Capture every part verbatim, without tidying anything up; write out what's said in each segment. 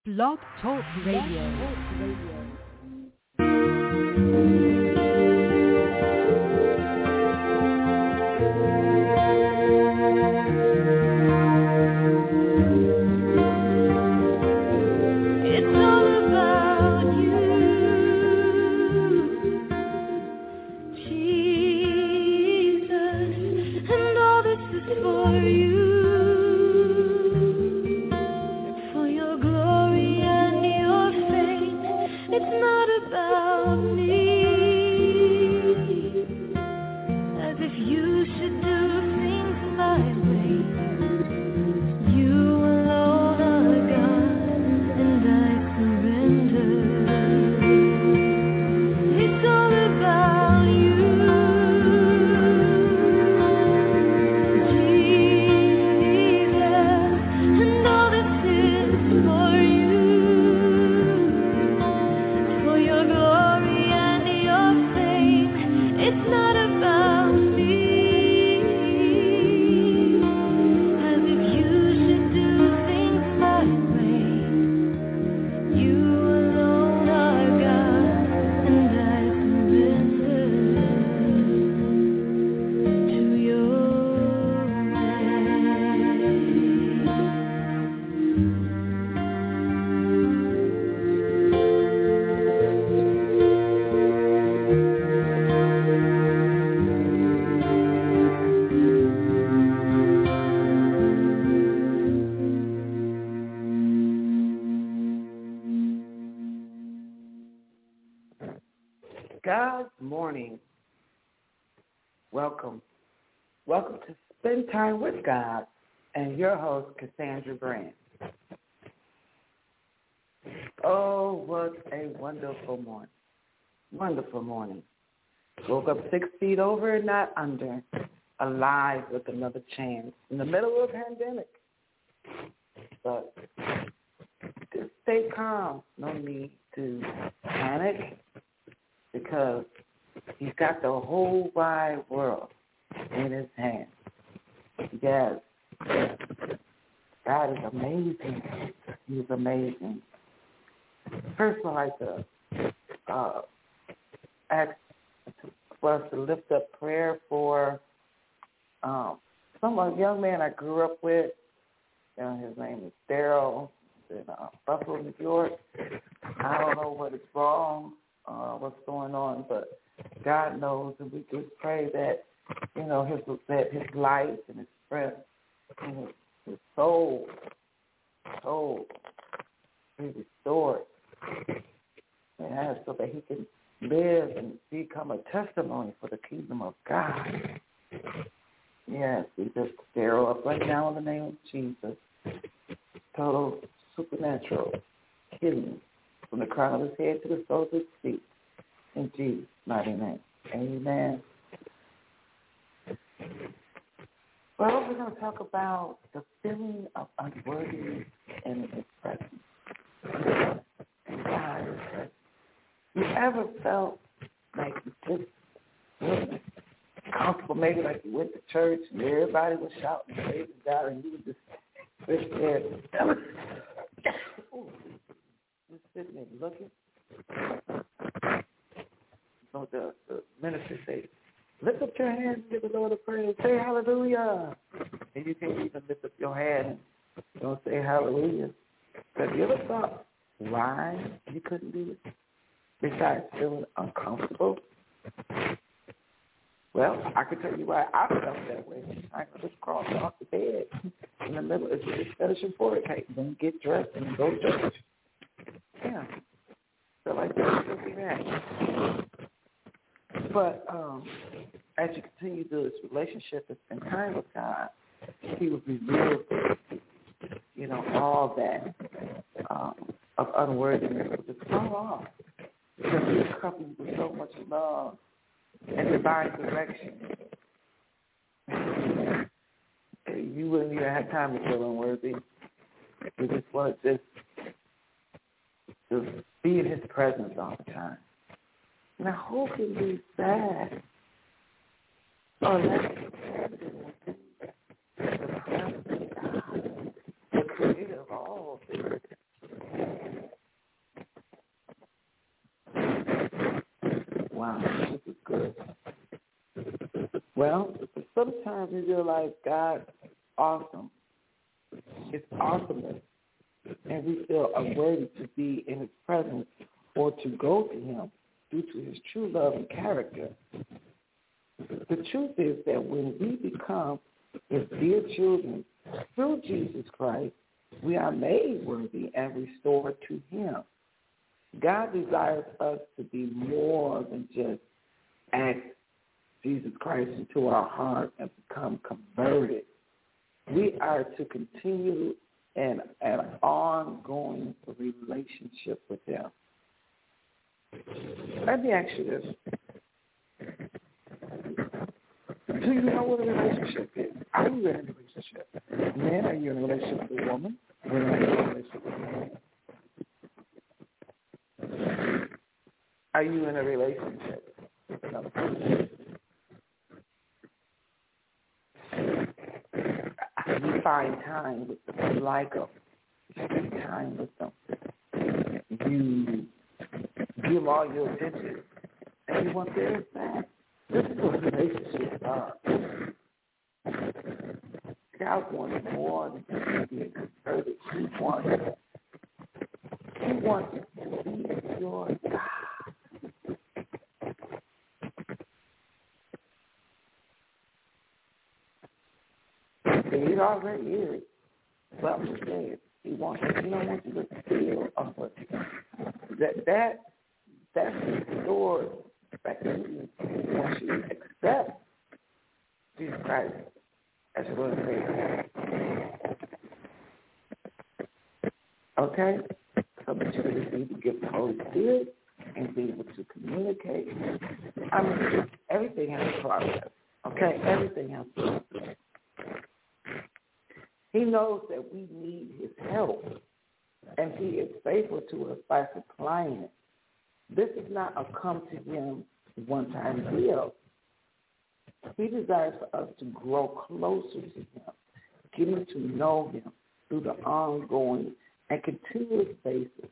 Blog Talk Radio. Good morning. Welcome. Welcome to Spend Time with God and your host, Cassandra Brand. Oh, what a wonderful morning. Wonderful morning. Woke up six feet over and not under, alive with another chance in the middle of a pandemic. But just stay calm. No need to panic, because he's got the whole wide world in his hands. Yes. God is amazing. He's amazing. First, I'd like to uh, ask for us to lift up prayer for um, some a young man I grew up with. You know, his name is Daryl in uh, Buffalo, New York. I don't know what is wrong. Uh, what's going on, but God knows, and we just pray that, you know, his that his life and his strength and his, his soul, soul be restored, and so that he can live and become a testimony for the kingdom of God. Yes, we just stir up right now in the name of Jesus. Total supernatural healing from the crown of his head to the soles of his feet. In Jesus' mighty name. Amen. Well, we're going to talk about the feeling of unworthiness in his presence. In God's presence. You ever felt like you just wasn't comfortable, maybe like you went to church and everybody was shouting and praising God and you were just sitting there, just sitting there looking? So the, the minister says, lift up your hands and give the Lord a praise. Say hallelujah. And you can't even lift up your hand and don't say hallelujah. Have you ever thought why you couldn't do it? Besides feeling uncomfortable? Well, I can tell you why I felt that way. I just crawled off the bed in the middle of the finishing forward cake, then get dressed and go to church. Yeah. So like that, just that. But um, as you continue to do this relationship and spend time with God, he will reveal, you know, all that um, of unworthiness will just fall off. Because he's coupled with so much love and divine direction. You wouldn't even have time to feel unworthy. You just want to just, just be in his presence all the time. Now, who can be sad unless the presence of God, the creator of all things? Well, sometimes we realize God's awesome. It's awesomeness. And we feel unworthy to be in his presence or to go to him due to his true love and character. The truth is that when we become his dear children through Jesus Christ, we are made worthy and restored to him. God desires us to be more than just ask Jesus Christ into our heart and become converted. We are to continue in an ongoing relationship with him. Let me ask you this. Do you know what a relationship is? Are you in a relationship? Man, are you in a relationship with a woman? Women, are you in a relationship with a man? Are you in a relationship with another person? You find time with them, you like them, you spend time with them, you give all your attention, and you want their back. This is what relationships are. God wants more than just being converted. He wants, he wants to be your God. And he already is. But I'm just saying, he wants you. He don't want you to feel of that. That that's restored. Back then, once you accept Jesus Christ as your Lord and Savior. Okay? So that you can receive the gift of the Holy Spirit and be able to communicate. I mean, everything has a process. Okay? Everything has a process. He knows that we need his help, and he is faithful to us by supplying it. This is not a come to him one-time deal. He desires for us to grow closer to him, getting to know him through the ongoing and continuous basis.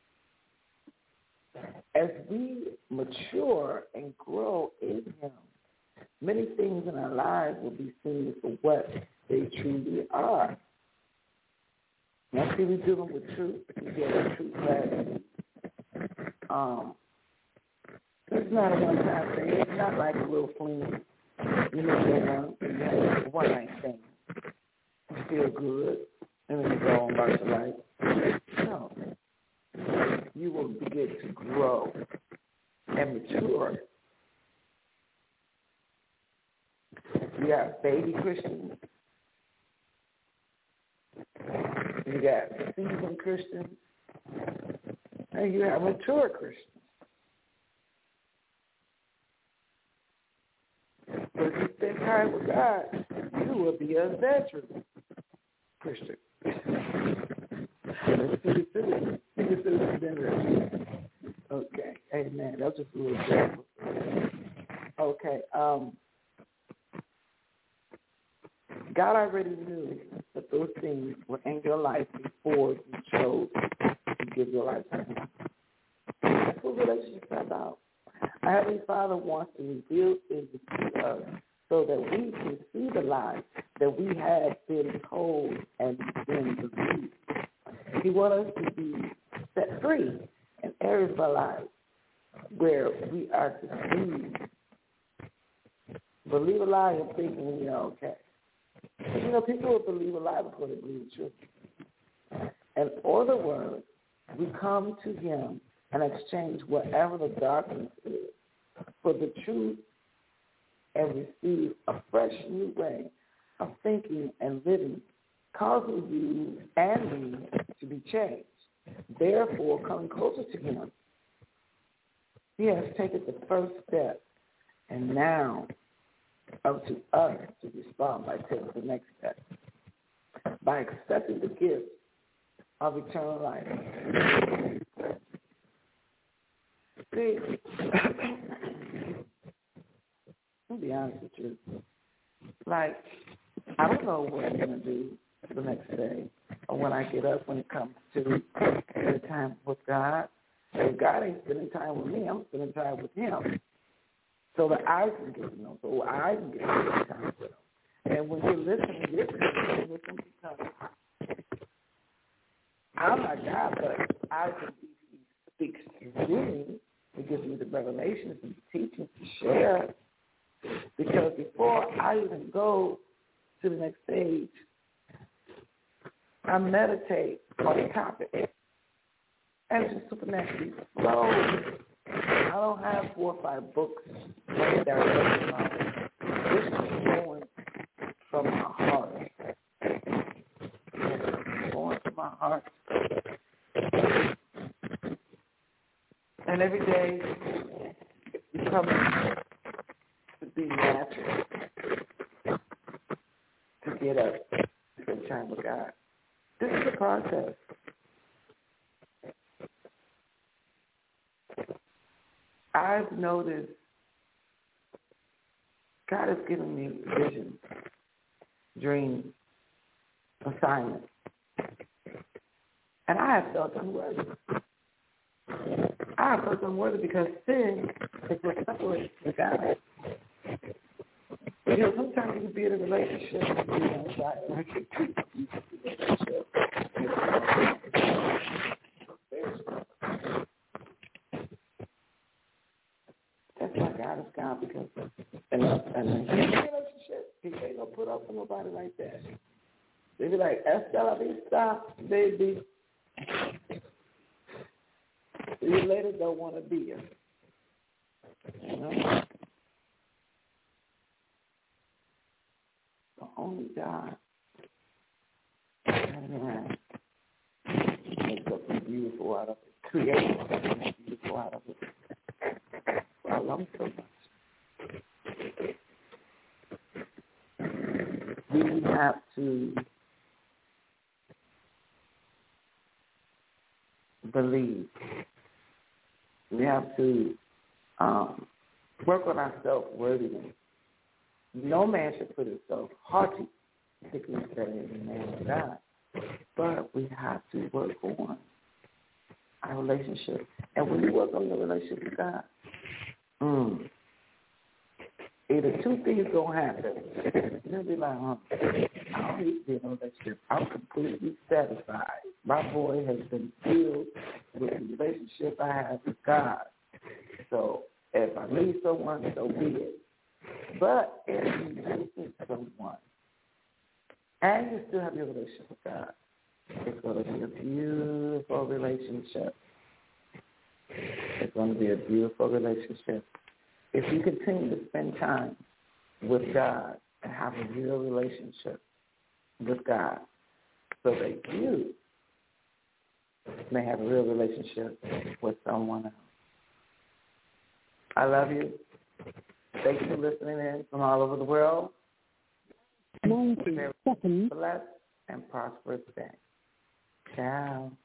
As we mature and grow in him, many things in our lives will be seen for what they truly are. Now, see, we're dealing with truth. We get a truth class. Um, it's not a one-time thing. It's not like a little fling. You know, one, you have a one-night thing. You feel good, and then you go on about your life. No. You will begin to grow and mature. You got baby Christians. You got seasoned Christians. And you have mature Christians. But if you spend time with God, you will be a veteran Christian. Okay, amen. That's just a little example. Okay, um, God already knew that those things were in your life before you chose to give your life to him. That's what relationships are about. Our Heavenly Father wants to reveal things to us so that we can see the lies that we have been told and been believed. He wants us to be set free in areas of our lives where we are deceived. Believe a lie and thinking we are okay. You know, people will believe a lie before they believe the truth. In other words, we come to him and exchange whatever the darkness is for the truth and receive a fresh new way of thinking and living, causing you and me to be changed. Therefore, coming closer to him, he has taken the first step, and now up to us to respond by taking the next step, by accepting the gift of eternal life. See, I'll be honest with you. Like, I don't know what I'm going to do the next day or when I get up when it comes to spending time with God. If God ain't spending time with me, I'm spending time with him. so that I can get to know, so I can get to spend time with them. And when you're listening, you're listening with them because I'm not God, but I can be, He speaks through me. He gives me the revelations and the teachings to share. Because before I even go to the next stage, I meditate on the topic. And it's just supernaturally flows. I don't have four or five books written down in my mind. This is going from my heart. It's going from my heart. And every day you come to be natural, to get up, to spend time with God. This is a process. I've noticed God has given me visions, dreams, assignments, and I have felt unworthy. I have felt unworthy because sin is what separates the God. You know, sometimes you can be in a relationship and be outside of a relationship. That's why God is God, because in a, in a relationship, He ain't gonna put up with nobody like that. They be like, "Hasta la vista, baby." You later don't want to be her. You know? The only God around makes something beautiful out of it, creates something beautiful out of it. I love it so much. We have to believe. We have to um, work on our self-worthiness. No man should put himself haughty, particularly better than a man of God. But we have to work on our relationship. And when you work on the relationship with God, mm, either two things going to happen. You'll be like, huh, I don't need to be in a relationship. I'm completely satisfied. My boy has been filled with the relationship I have with God. So if I need someone, so be it. But if you meet someone and you still have your relationship with God, it's going to be a beautiful relationship. It's going to be a beautiful relationship. If you continue to spend time with God and have a real relationship with God so that you may have a real relationship with someone else. I love you. Thank you for listening in from all over the world. ninety seconds. Blessed and prosperous day. Ciao.